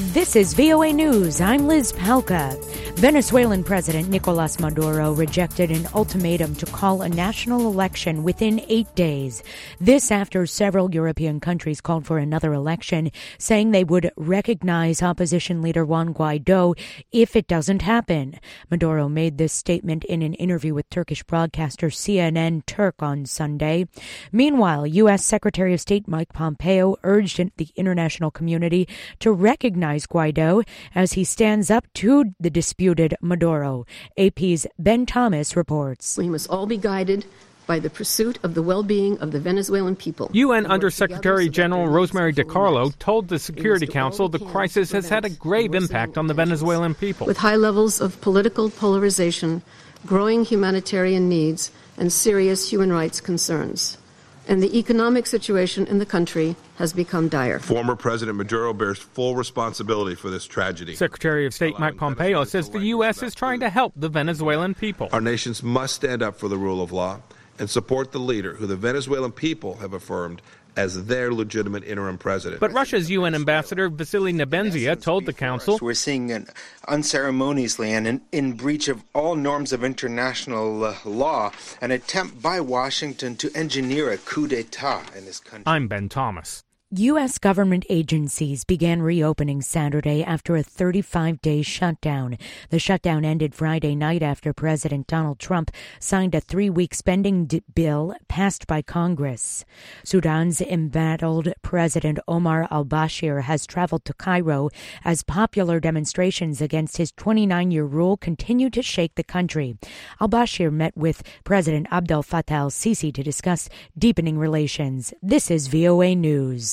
This is VOA News. I'm Liz Palka. Venezuelan President Nicolas Maduro rejected an ultimatum to call a national election within 8 days. This after several European countries called for another election, saying they would recognize opposition leader Juan Guaido if it doesn't happen. Maduro made this statement in an interview with Turkish broadcaster CNN Turk on Sunday. Meanwhile, U.S. Secretary of State Mike Pompeo urged the international community to recognize Guaido as he stands up to the disputed Maduro. AP's Ben Thomas reports. We must all be guided by the pursuit of the well-being of the Venezuelan people. UN Under-Secretary General Rosemary DiCarlo told the Security Council the crisis has had a grave impact on the Venezuelan people. With high levels of political polarization, growing humanitarian needs, and serious human rights concerns. And the economic situation in the country has become dire. Former President Maduro bears full responsibility for this tragedy. Secretary of State Mike Pompeo says the U.S. is trying to help the Venezuelan people. Our nations must stand up for the rule of law and support the leader who the Venezuelan people have affirmed as their legitimate interim president. But Russia's UN ambassador Vasily Nebenzia told the council, "We're seeing unceremoniously and in breach of all norms of international law, an attempt by Washington to engineer a coup d'etat in this country." I'm Ben Thomas. U.S. government agencies began reopening Saturday after a 35-day shutdown. The shutdown ended Friday night after President Donald Trump signed a 3-week spending bill passed by Congress. Sudan's embattled President Omar al-Bashir has traveled to Cairo as popular demonstrations against his 29-year rule continue to shake the country. Al-Bashir met with President Abdel Fattah al-Sisi to discuss deepening relations. This is VOA News.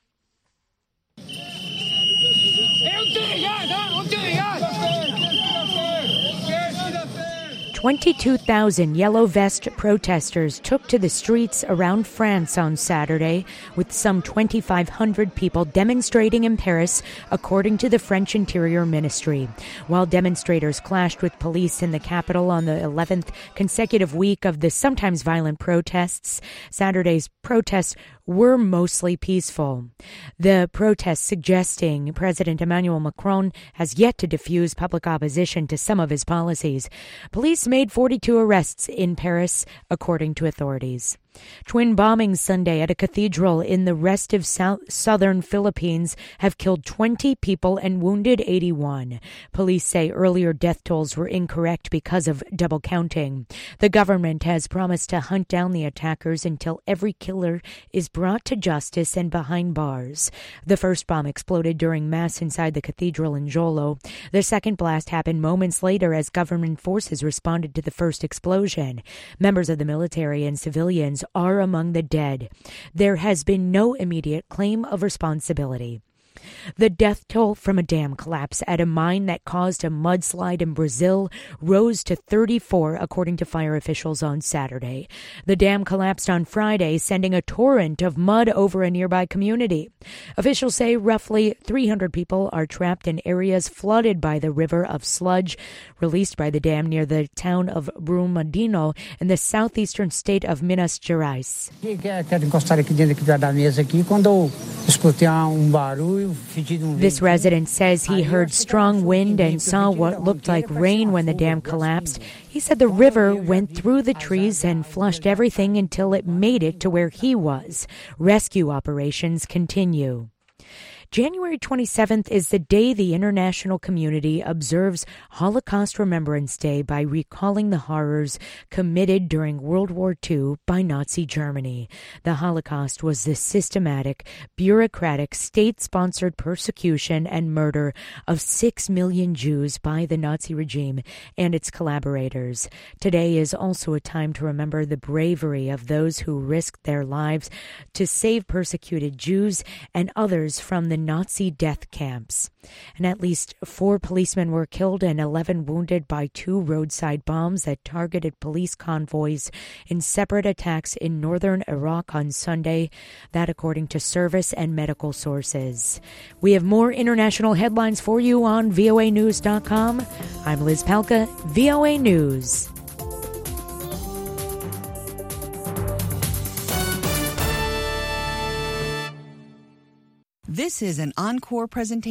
22,000 Yellow Vest protesters took to the streets around France on Saturday, with some 2,500 people demonstrating in Paris, according to the French Interior Ministry. While demonstrators clashed with police in the capital on the 11th consecutive week of the sometimes violent protests, Saturday's protests were mostly peaceful. The protests suggesting President Emmanuel Macron has yet to diffuse public opposition to some of his policies. Police made 42 arrests in Paris, according to authorities. Twin bombings Sunday at a cathedral in the rest of southern Philippines have killed 20 people and wounded 81. Police say earlier death tolls were incorrect because of double counting. The government has promised to hunt down the attackers until every killer is brought to justice and behind bars. The first bomb exploded during Mass inside the cathedral in Jolo. The second blast happened moments later as government forces responded to the first explosion. Members of the military and civilians are among the dead. There has been no immediate claim of responsibility. The death toll from a dam collapse at a mine that caused a mudslide in Brazil rose to 34, according to fire officials on Saturday. The dam collapsed on Friday, sending a torrent of mud over a nearby community. Officials say roughly 300 people are trapped in areas flooded by the river of sludge released by the dam near the town of Brumadinho in the southeastern state of Minas Gerais. This resident says he heard strong wind and saw what looked like rain when the dam collapsed. He said the river went through the trees and flushed everything until it made it to where he was. Rescue operations continue. January 27th is the day the international community observes Holocaust Remembrance Day by recalling the horrors committed during World War II by Nazi Germany. The Holocaust was the systematic, bureaucratic, state-sponsored persecution and murder of 6 million Jews by the Nazi regime and its collaborators. Today is also a time to remember the bravery of those who risked their lives to save persecuted Jews and others from the Nazi death camps. And at least 4 policemen were killed and 11 wounded by 2 roadside bombs that targeted police convoys in separate attacks in northern Iraq on Sunday. That according to service and medical sources. We have more international headlines for you on voanews.com. I'm Liz Palka, VOA News. This is an encore presentation.